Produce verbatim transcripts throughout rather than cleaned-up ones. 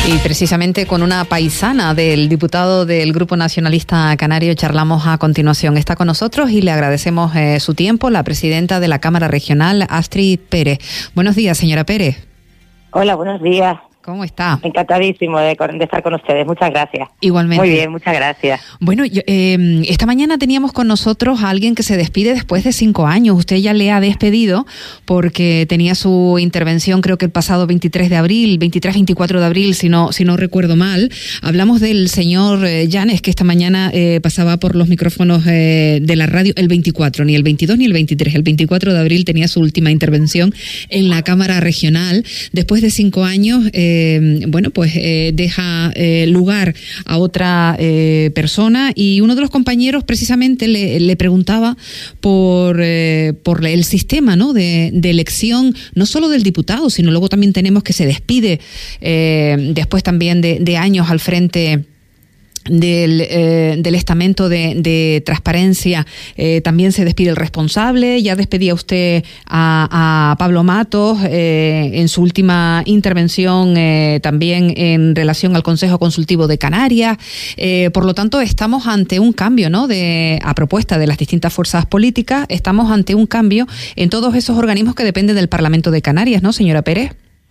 Y precisamente con una paisana del diputado del Grupo Nacionalista Canario charlamos a continuación. Está con nosotros y le agradecemos eh, su tiempo, la presidenta de la Cámara Regional, Astrid Pérez. Buenos días, señora Pérez. Hola, buenos días. ¿Cómo está? Encantadísimo de, de estar con ustedes. Muchas gracias. Igualmente. Muy bien, muchas gracias. Bueno, yo, eh, esta mañana teníamos con nosotros a alguien que se despide después de cinco años. Usted ya le ha despedido porque tenía su intervención, creo que el pasado veintitrés de abril, veintitrés, veinticuatro de abril, si no, si no recuerdo mal. Hablamos del señor eh, Llanes, que esta mañana eh, pasaba por los micrófonos eh, de la radio el veinticuatro, ni el veintidós ni el veintitrés. El veinticuatro de abril tenía su última intervención en la Cámara Regional. Después de cinco años... Eh, Eh, bueno, pues eh, deja eh, lugar a otra eh, persona y uno de los compañeros precisamente le, le preguntaba por, eh, por el sistema, ¿no?, de, de elección, no solo del diputado, sino luego también tenemos que se despide eh, después también de, de años al frente del, eh, del estamento de, de transparencia. Eh, también se despide el responsable. Ya despedía usted a, a Pablo Matos eh, en su última intervención eh, también en relación al Consejo Consultivo de Canarias. Eh, por lo tanto, estamos ante un cambio, ¿no?, de, a propuesta de las distintas fuerzas políticas, estamos ante un cambio en todos esos organismos que dependen del Parlamento de Canarias, ¿no, señora Pérez?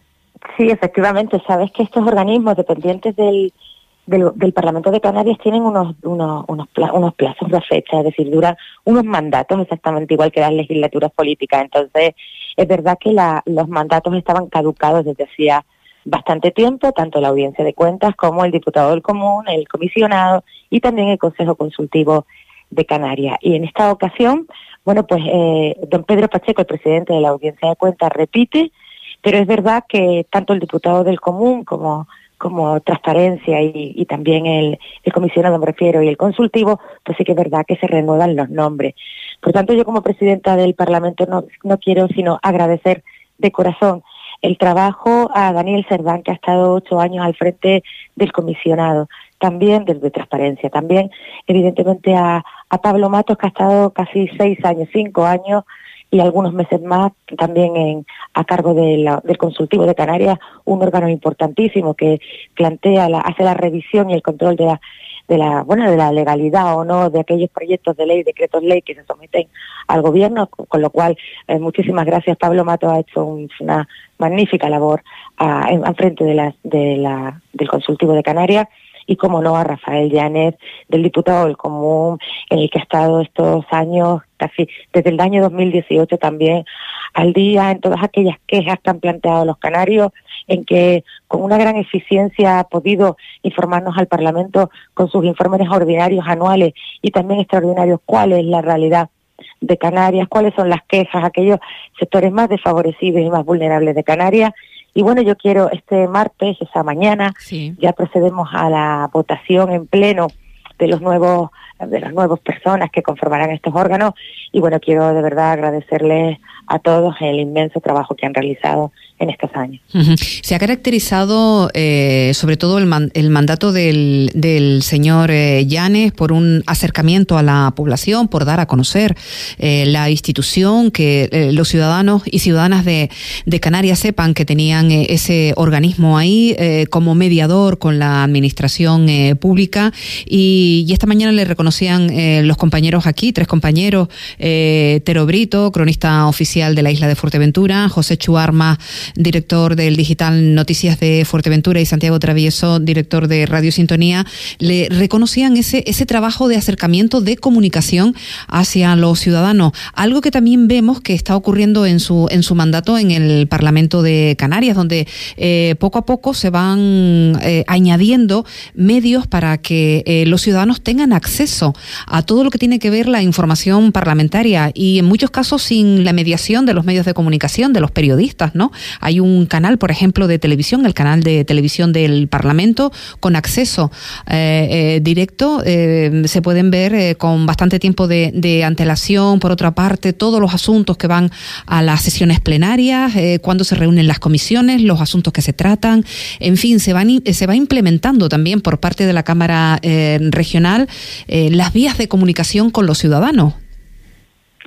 Sí, efectivamente. Sabes que estos organismos dependientes del Del, del Parlamento de Canarias tienen unos unos unos, pla, unos plazos de fecha, es decir, duran unos mandatos exactamente igual que las legislaturas políticas. Entonces, es verdad que la, los mandatos estaban caducados desde hacía bastante tiempo, tanto la Audiencia de Cuentas como el Diputado del Común, el Comisionado y también el Consejo Consultivo de Canarias. Y en esta ocasión, bueno, pues eh, don Pedro Pacheco, el presidente de la Audiencia de Cuentas, repite, pero es verdad que tanto el Diputado del Común como como Transparencia y, y también el, el comisionado, me refiero, y el consultivo, pues sí que es verdad que se renuevan los nombres. Por tanto, yo como presidenta del Parlamento no, no quiero sino agradecer de corazón el trabajo a Daniel Cerdán, que ha estado ocho años al frente del comisionado, también desde Transparencia, también evidentemente a, a Pablo Matos, que ha estado casi seis años, cinco años, y algunos meses más también en, a cargo de la, del Consultivo de Canarias, un órgano importantísimo que plantea, la, hace la revisión y el control de la, de la, bueno, de la legalidad o no de aquellos proyectos de ley, decretos ley que se someten al gobierno, con, con lo cual eh, muchísimas gracias. Pablo Matos ha hecho un, una magnífica labor a, en, en frente de la, de la, del Consultivo de Canarias. Y como no, a Rafael Llanes, del Diputado del Común, en el que ha estado estos años, casi desde el año dos mil dieciocho también, al día en todas aquellas quejas que han planteado los canarios, en que con una gran eficiencia ha podido informarnos al Parlamento con sus informes ordinarios anuales y también extraordinarios cuál es la realidad de Canarias, cuáles son las quejas, aquellos sectores más desfavorecidos y más vulnerables de Canarias. Y bueno, yo quiero este martes, esa mañana, sí, ya procedemos a la votación en pleno de los nuevos de las nuevas personas que conformarán estos órganos. Y bueno, quiero de verdad agradecerles a todos el inmenso trabajo que han realizado en estos años. Uh-huh. Se ha caracterizado eh, sobre todo el, man, el mandato del, del señor eh, Llanes por un acercamiento a la población, por dar a conocer eh, la institución, que eh, los ciudadanos y ciudadanas de, de Canarias sepan que tenían eh, ese organismo ahí eh, como mediador con la administración eh, pública. Y, y esta mañana le reconocían eh, los compañeros aquí, tres compañeros, eh, Tero Brito, cronista oficial de la isla de Fuerteventura, José Chuarma, director del digital Noticias de Fuerteventura, y Santiago Travieso, director de Radio Sintonía, le reconocían ese ese trabajo de acercamiento, de comunicación hacia los ciudadanos, algo que también vemos que está ocurriendo en su en su mandato en el Parlamento de Canarias, donde eh, poco a poco se van eh, añadiendo medios para que eh, los ciudadanos tengan acceso a todo lo que tiene que ver la información parlamentaria, y en muchos casos sin la mediación de los medios de comunicación, de los periodistas, ¿no? Hay un canal, por ejemplo, de televisión, el canal de televisión del Parlamento, con acceso eh, eh, directo. Eh, se pueden ver eh, con bastante tiempo de, de antelación. Por otra parte, todos los asuntos que van a las sesiones plenarias, eh, cuando se reúnen las comisiones, los asuntos que se tratan. En fin, se van se va implementando también por parte de la Cámara eh, Regional eh, las vías de comunicación con los ciudadanos.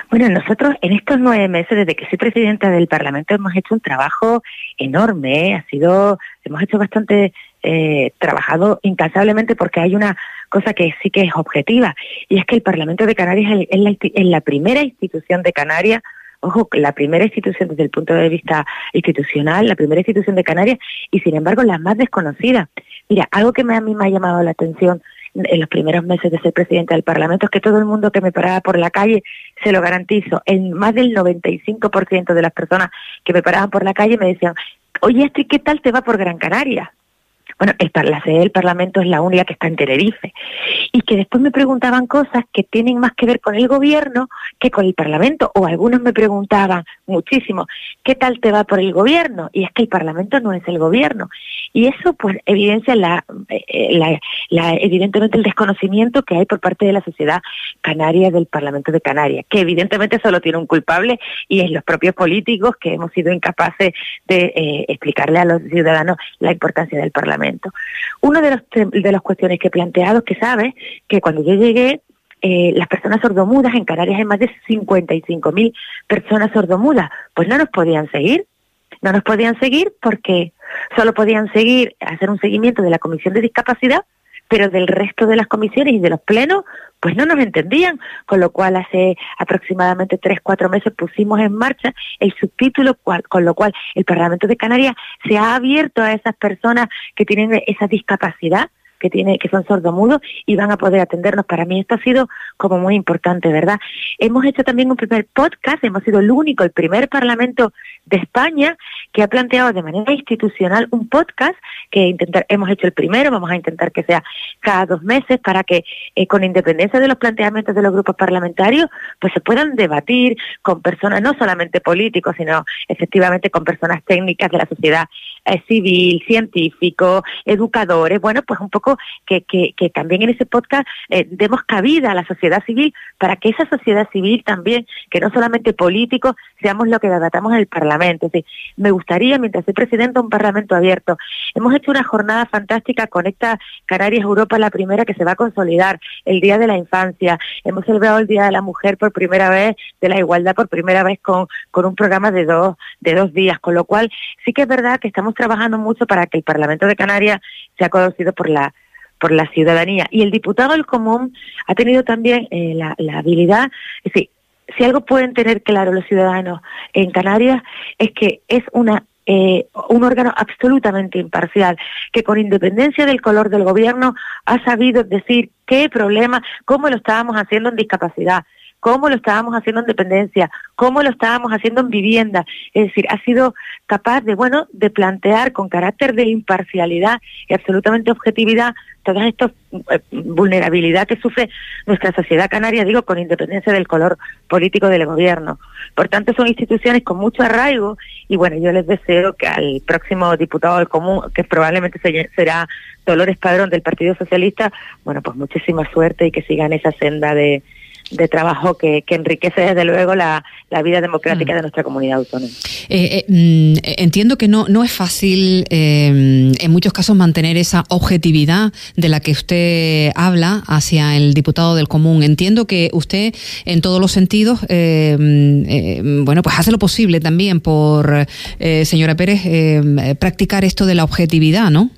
Bueno, nosotros en estos nueve meses, desde que soy presidenta del Parlamento, hemos hecho un trabajo enorme, ¿eh? Ha sido, hemos hecho bastante, eh, trabajado incansablemente, porque hay una cosa que sí que es objetiva, y es que el Parlamento de Canarias es, es, la, es la primera institución de Canarias. Ojo, la primera institución desde el punto de vista institucional, la primera institución de Canarias, y sin embargo la más desconocida. Mira, algo que me, a mí me ha llamado la atención en los primeros meses de ser presidenta del Parlamento es que todo el mundo que me paraba por la calle, se lo garantizo, en más del noventa y cinco por ciento de las personas que me paraban por la calle me decían: oye, Astrid, ¿qué tal te va por Gran Canaria? Bueno, el, la sede del Parlamento es la única que está en Tenerife. Y que después me preguntaban cosas que tienen más que ver con el gobierno que con el Parlamento. O algunos me preguntaban muchísimo: ¿qué tal te va por el gobierno? Y es que el Parlamento no es el gobierno. Y eso pues evidencia la, la, la evidentemente el desconocimiento que hay por parte de la sociedad canaria del Parlamento de Canarias, que evidentemente solo tiene un culpable, y es los propios políticos, que hemos sido incapaces de eh, explicarle a los ciudadanos la importancia del Parlamento. Uno de los de las cuestiones que he planteado es que sabes que cuando yo llegué, eh, las personas sordomudas en Canarias hay más de cincuenta y cinco mil personas sordomudas, pues no nos podían seguir, no nos podían seguir porque solo podían seguir, hacer un seguimiento de la Comisión de Discapacidad, pero del resto de las comisiones y de los plenos, pues no nos entendían, con lo cual hace aproximadamente tres, cuatro meses pusimos en marcha el subtítulo, cual, con lo cual el Parlamento de Canarias se ha abierto a esas personas que tienen esa discapacidad, que tiene, que son sordomudos, y van a poder atendernos. Para mí esto ha sido como muy importante, ¿verdad? Hemos hecho también un primer podcast, hemos sido el único, el primer Parlamento de España que ha planteado de manera institucional un podcast, que intentar, hemos hecho el primero, vamos a intentar que sea cada dos meses, para que eh, con independencia de los planteamientos de los grupos parlamentarios, pues se puedan debatir con personas, no solamente políticos, sino efectivamente con personas técnicas de la sociedad eh, civil, científicos, educadores, bueno, pues un poco que, que, que también en ese podcast eh, demos cabida a la sociedad civil, para que esa sociedad civil también, que no solamente políticos, seamos lo que debatamos en el Parlamento. Es decir, me gustaría, mientras soy presidenta, un Parlamento abierto. Hemos hecho una jornada fantástica, Conecta Canarias Europa, la primera, que se va a consolidar, el Día de la Infancia. Hemos celebrado el Día de la Mujer por primera vez, de la igualdad por primera vez, con, con un programa de dos, de dos días, con lo cual sí que es verdad que estamos trabajando mucho para que el Parlamento de Canarias sea conocido por la por la ciudadanía. Y el diputado del Común ha tenido también eh, la, la habilidad, es decir, si algo pueden tener claro los ciudadanos en Canarias, es que es una eh, un órgano absolutamente imparcial, que con independencia del color del gobierno ha sabido decir qué problema, cómo lo estábamos haciendo en discapacidad, cómo lo estábamos haciendo en dependencia, cómo lo estábamos haciendo en vivienda. Es decir, ha sido capaz de, bueno, de plantear con carácter de imparcialidad y absolutamente objetividad todas estas eh, vulnerabilidades que sufre nuestra sociedad canaria, digo, con independencia del color político del gobierno. Por tanto, son instituciones con mucho arraigo, y bueno, yo les deseo que al próximo diputado del Común, que probablemente se, será Dolores Padrón del Partido Socialista, bueno, pues muchísima suerte, y que sigan esa senda de de trabajo que, que enriquece desde luego la, la vida democrática mm. de nuestra comunidad autónoma. Eh, eh, entiendo que no, no es fácil eh, en muchos casos mantener esa objetividad de la que usted habla hacia el diputado del Común. Entiendo que usted en todos los sentidos eh, eh, bueno, pues hace lo posible también por, eh, señora Pérez, eh, practicar esto de la objetividad, ¿no?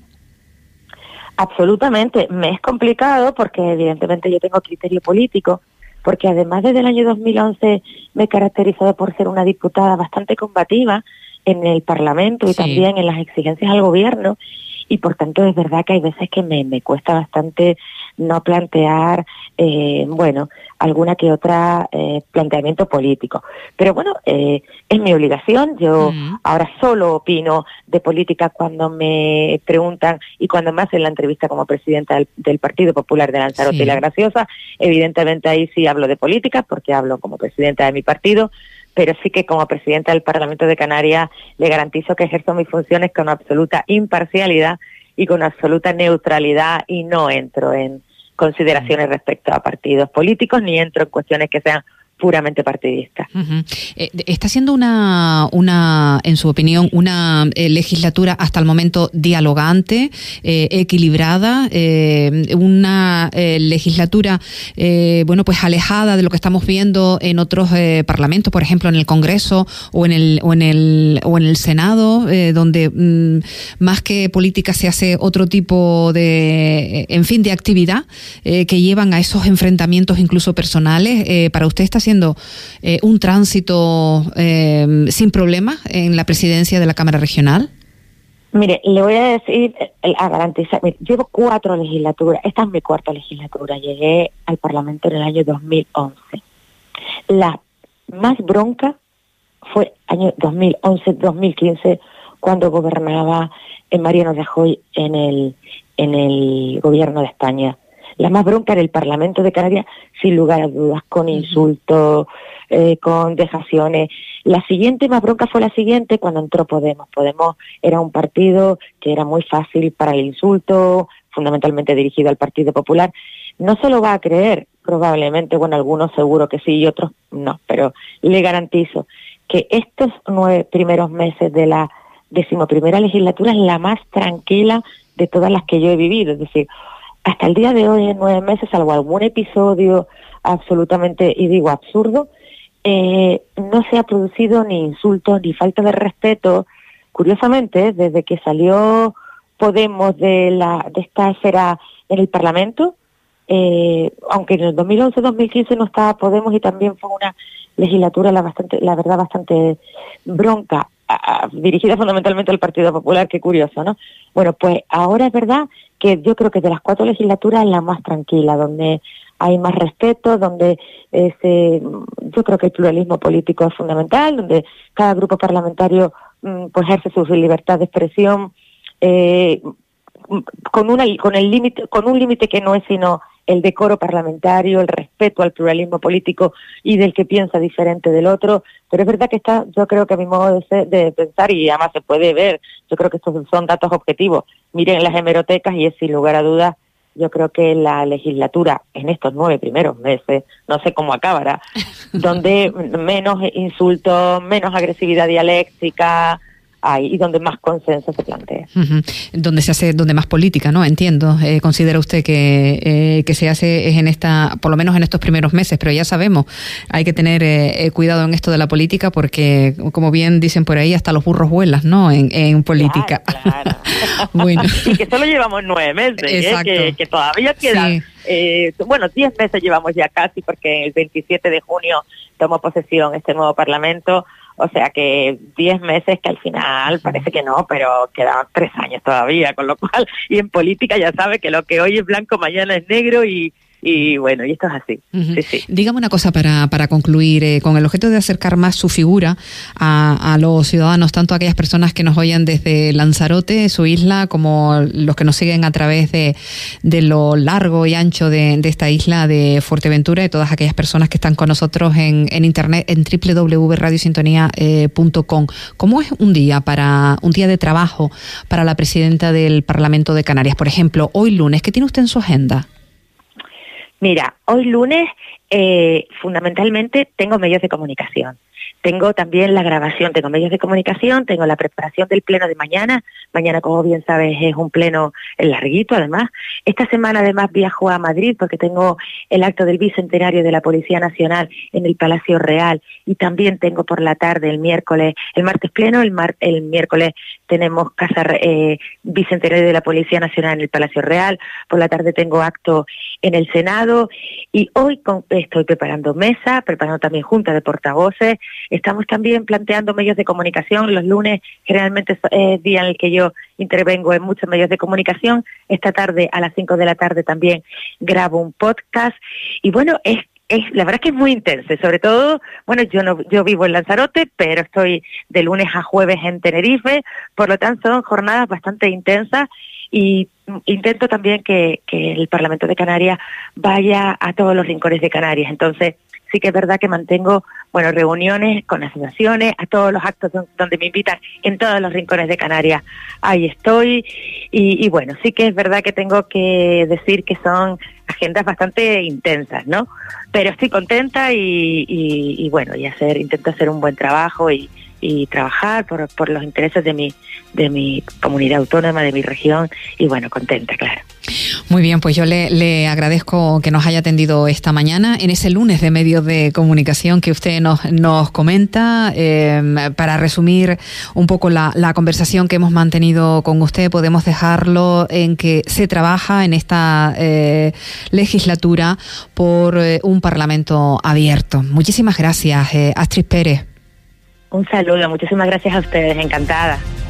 Absolutamente. Me es complicado porque evidentemente yo tengo criterio político, porque además desde el año dos mil once me he caracterizado por ser una diputada bastante combativa en el Parlamento y sí. también en las exigencias al gobierno, y por tanto es verdad que hay veces que me, me cuesta bastante no plantear, eh, bueno, alguna que otra eh, planteamiento político. Pero bueno, eh, es mi obligación. Yo mm. ahora solo opino de política cuando me preguntan y cuando me hacen la entrevista como presidenta del, del Partido Popular de Lanzarote sí. y La Graciosa. Evidentemente ahí sí hablo de política, porque hablo como presidenta de mi partido, pero sí que como presidenta del Parlamento de Canarias le garantizo que ejerzo mis funciones con absoluta imparcialidad y con absoluta neutralidad, y no entro en consideraciones respecto a partidos políticos, ni entro en cuestiones que sean puramente partidista. Uh-huh. Eh, ¿Está siendo una, una, en su opinión, una eh, legislatura hasta el momento dialogante, eh, equilibrada, eh, una eh, legislatura, eh, bueno, pues alejada de lo que estamos viendo en otros eh, parlamentos, por ejemplo, en el Congreso o en el o en el o en el Senado, eh, donde mm, más que política se hace otro tipo de, en fin, de actividad eh, que llevan a esos enfrentamientos incluso personales? Eh, ¿Para usted está siendo Eh, un tránsito eh, sin problemas en la presidencia de la Cámara Regional? Mire, le voy a decir, a garantizar, mire, llevo cuatro legislaturas, esta es mi cuarta legislatura, llegué al Parlamento en el año dos mil once. La más bronca fue año dos mil once dos mil quince, cuando gobernaba Mariano Rajoy en el, en el gobierno de España. La más bronca era el Parlamento de Canarias, sin lugar a dudas, con insultos, eh, con dejaciones. La siguiente más bronca fue la siguiente, cuando entró Podemos. Podemos era un partido que era muy fácil para el insulto, fundamentalmente dirigido al Partido Popular. No se lo va a creer, probablemente, bueno, algunos seguro que sí y otros no, pero le garantizo que estos nueve primeros meses de la decimoprimera legislatura es la más tranquila de todas las que yo he vivido, es decir, hasta el día de hoy, en nueve meses, salvo algún episodio absolutamente, y digo absurdo, eh, no se ha producido ni insultos ni falta de respeto. Curiosamente, desde que salió Podemos de la de esta esfera en el Parlamento, eh, aunque en el dos mil once dos mil quince no estaba Podemos y también fue una legislatura, la bastante, la verdad, bastante bronca, a, a, dirigida fundamentalmente al Partido Popular. Qué curioso, ¿no? Bueno, pues ahora es verdad que yo creo que de las cuatro legislaturas es la más tranquila, donde hay más respeto, donde eh, se, yo creo que el pluralismo político es fundamental, donde cada grupo parlamentario mm, pues ejerce su libertad de expresión eh, con una con el límite con un límite que no es sino el decoro parlamentario, el respeto al pluralismo político y del que piensa diferente del otro. Pero es verdad que está, yo creo que a mi modo de, ser, de pensar, y además se puede ver, yo creo que estos son datos objetivos, miren las hemerotecas y es sin lugar a dudas, yo creo que la legislatura en estos nueve primeros meses, no sé cómo acabará, donde menos insultos, menos agresividad dialéctica hay y donde más consenso se plantea. Uh-huh. Donde se hace, donde más política, ¿no? Entiendo. Eh, considera usted que eh, que se hace es en esta, por lo menos en estos primeros meses, pero ya sabemos, hay que tener eh, cuidado en esto de la política porque, como bien dicen por ahí, hasta los burros vuelan, ¿no? En, en política. Claro, claro. Bueno. Y que solo llevamos nueve meses, ¿eh? que, que todavía quedan. Sí. Eh, bueno, diez meses llevamos ya casi, porque el veintisiete de junio tomó posesión este nuevo Parlamento. O sea que diez meses que al final parece que no, pero quedan tres años todavía, con lo cual, y en política ya sabe que lo que hoy es blanco mañana es negro y y bueno, y esto es así. Uh-huh. Sí, sí. Dígame una cosa para, para concluir, eh, con el objeto de acercar más su figura a, a los ciudadanos, tanto a aquellas personas que nos oyen desde Lanzarote, su isla, como los que nos siguen a través de, de lo largo y ancho de, de esta isla de Fuerteventura, y todas aquellas personas que están con nosotros en, en internet en doble u doble u doble u punto radio sintonía punto com. ¿Cómo es un día para un día de trabajo para la presidenta del Parlamento de Canarias? Por ejemplo, hoy lunes, ¿qué tiene usted en su agenda? Mira, hoy lunes eh, fundamentalmente tengo medios de comunicación. Tengo también la grabación, tengo medios de comunicación, tengo la preparación del pleno de mañana. Mañana, como bien sabes, es un pleno larguito, además. Esta semana, además, viajo a Madrid porque tengo el acto del bicentenario de la Policía Nacional en el Palacio Real, y también tengo por la tarde, el miércoles, el martes pleno, el, mar, el miércoles tenemos casa eh, bicentenario de la Policía Nacional en el Palacio Real, por la tarde tengo acto en el Senado, y hoy con, estoy preparando mesa, preparando también junta de portavoces. Estamos también planteando medios de comunicación. Los lunes generalmente es día en el que yo intervengo en muchos medios de comunicación. Esta tarde a las cinco de la tarde también grabo un podcast. Y bueno, es, es la verdad es que es muy intenso. Sobre todo, bueno, yo no yo vivo en Lanzarote, pero estoy de lunes a jueves en Tenerife. Por lo tanto, son jornadas bastante intensas. Y intento también que, que el Parlamento de Canarias vaya a todos los rincones de Canarias. Entonces, sí que es verdad que mantengo, bueno, reuniones con asociaciones, a todos los actos donde me invitan, en todos los rincones de Canarias, ahí estoy, y, y bueno, sí que es verdad que tengo que decir que son agendas bastante intensas, ¿no? Pero estoy contenta y, y, y bueno, y hacer, intento hacer un buen trabajo y, y trabajar por, por los intereses de mi, de mi comunidad autónoma, de mi región, y bueno, contenta, claro. Muy bien, pues yo le, le agradezco que nos haya atendido esta mañana en ese lunes de medios de comunicación que usted nos, nos comenta. Eh, para resumir un poco la, la conversación que hemos mantenido con usted, podemos dejarlo en que se trabaja en esta eh, legislatura por eh, un Parlamento abierto. Muchísimas gracias, eh, Astrid Pérez. Un saludo, muchísimas gracias a ustedes, encantada.